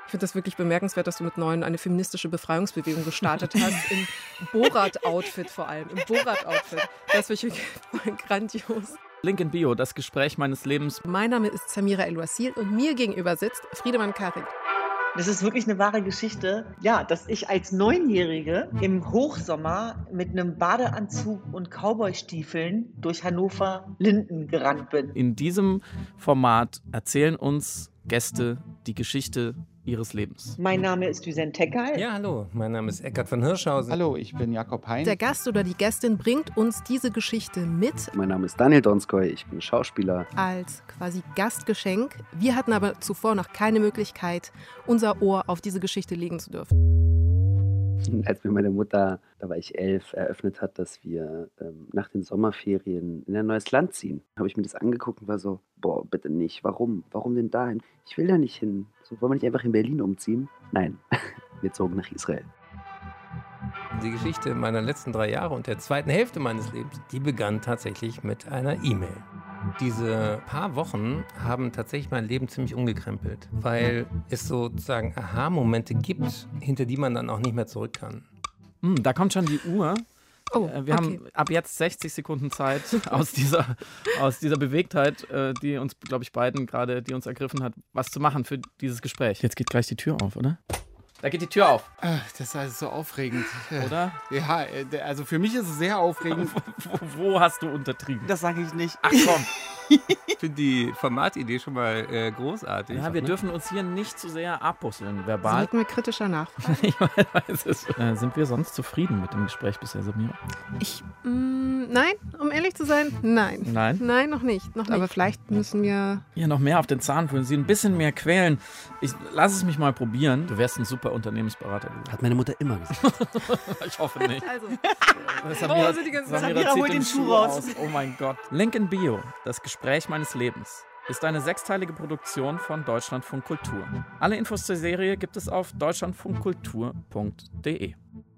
Ich finde das wirklich bemerkenswert, dass du mit 9 eine feministische Befreiungsbewegung gestartet hast. Im Borat-Outfit vor allem. Im Borat-Outfit. Das finde ich wirklich grandios. Link in Bio, das Gespräch meines Lebens. Mein Name ist Samira El-Wasil und mir gegenüber sitzt Friedemann Karik. Das ist wirklich eine wahre Geschichte, ja, dass ich als 9-Jährige im Hochsommer mit einem Badeanzug und Cowboystiefeln durch Hannover-Linden gerannt bin. In diesem Format erzählen uns Gäste die Geschichte ihres Lebens. Mein Name ist Düsen Tekal. Ja, hallo, mein Name ist Eckart von Hirschhausen. Hallo, ich bin Jakob Hein. Der Gast oder die Gästin bringt uns diese Geschichte mit. Mein Name ist Daniel Donskoy, ich bin Schauspieler. Als quasi Gastgeschenk. Wir hatten aber zuvor noch keine Möglichkeit, unser Ohr auf diese Geschichte legen zu dürfen. Als mir meine Mutter, da war ich 11, eröffnet hat, dass wir nach den Sommerferien in ein neues Land ziehen, habe ich mir das angeguckt und war so, boah, bitte nicht, warum? Warum denn dahin? Ich will da nicht hin. So, wollen wir nicht einfach in Berlin umziehen? Nein, wir zogen nach Israel. Die Geschichte meiner letzten 3 Jahre und der zweiten Hälfte meines Lebens, die begann tatsächlich mit einer E-Mail. Diese paar Wochen haben tatsächlich mein Leben ziemlich umgekrempelt, weil es sozusagen Aha-Momente gibt, hinter die man dann auch nicht mehr zurück kann. Da kommt schon die Uhr. Wir haben ab jetzt 60 Sekunden Zeit aus dieser Bewegtheit, die uns, glaube ich, beiden gerade, die uns ergriffen hat, was zu machen für dieses Gespräch. Jetzt geht gleich die Tür auf, oder? Da geht die Tür auf. Das ist also so aufregend. Oder? Ja, also für mich ist es sehr aufregend. Wo hast du untertrieben? Das sage ich nicht. Ach komm. Ich finde die Formatidee schon mal großartig. Ja, wir dürfen uns hier nicht zu sehr abbusseln, verbal. Sollten wir kritischer nachfragen? Ich weiß es. Sind wir sonst zufrieden mit dem Gespräch bisher, Samira? Nein, um ehrlich zu sein, nein. Nein? Nein, noch nicht. Aber vielleicht müssen wir... Hier noch mehr auf den Zahn fühlen, sie ein bisschen mehr quälen. Lass es mich mal probieren. Du wärst ein super Unternehmensberater. Hat meine Mutter immer gesagt. Ich hoffe nicht. Also, Samira Samira holt den Schuh raus. Oh mein Gott. Link in Bio, das Gespräch meines Lebens, ist eine 6-teilige Produktion von Deutschlandfunk Kultur. Alle Infos zur Serie gibt es auf deutschlandfunkkultur.de.